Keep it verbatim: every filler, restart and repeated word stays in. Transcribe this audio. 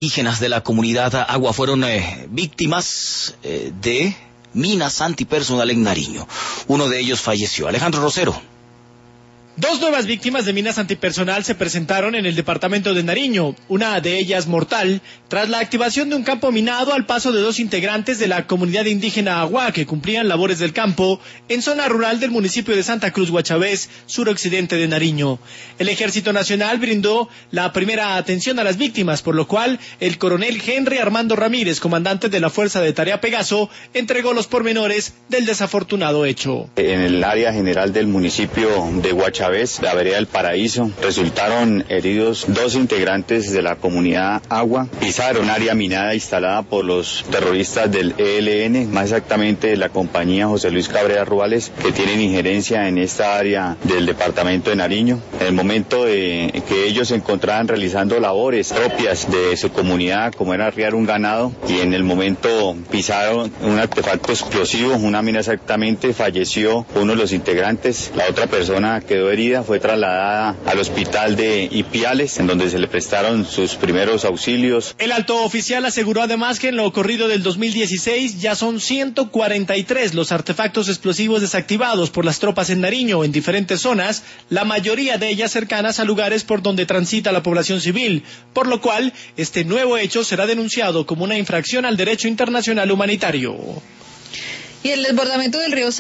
Indígenas de la comunidad Agua fueron eh, víctimas eh, de minas antipersonal en Nariño. Uno de ellos falleció. Alejandro Rosero. Dos nuevas víctimas de minas antipersonal se presentaron en el departamento de Nariño, una de ellas mortal, tras la activación de un campo minado al paso de dos integrantes de la comunidad indígena Agua que cumplían labores del campo en zona rural del municipio de Santa Cruz Guachavés, suroccidente de Nariño. El Ejército Nacional brindó la primera atención a las víctimas, por lo cual el coronel Henry Armando Ramírez, comandante de la Fuerza de Tarea Pegaso, entregó los pormenores del desafortunado hecho. En el área general del municipio de Guachavés, la vereda del Paraíso, resultaron heridos dos integrantes de la comunidad Agua. Pisaron área minada instalada por los terroristas del E L N, más exactamente de la compañía José Luis Cabrera Ruales, que tienen injerencia en esta área del departamento de Nariño. En el momento de que ellos se encontraban realizando labores propias de su comunidad, como era arriar un ganado, y en el momento pisaron un artefacto explosivo, una mina exactamente, falleció uno de los integrantes, la otra persona quedó herida, fue trasladada al hospital de Ipiales, en donde se le prestaron sus primeros auxilios. El alto oficial aseguró además que en lo ocurrido del dos mil dieciséis ya son ciento cuarenta y tres los artefactos explosivos desactivados por las tropas en Nariño en diferentes zonas, la mayoría de ellas cercanas a lugares por donde transita la población civil, por lo cual este nuevo hecho será denunciado como una infracción al derecho internacional humanitario. Y el desbordamiento del río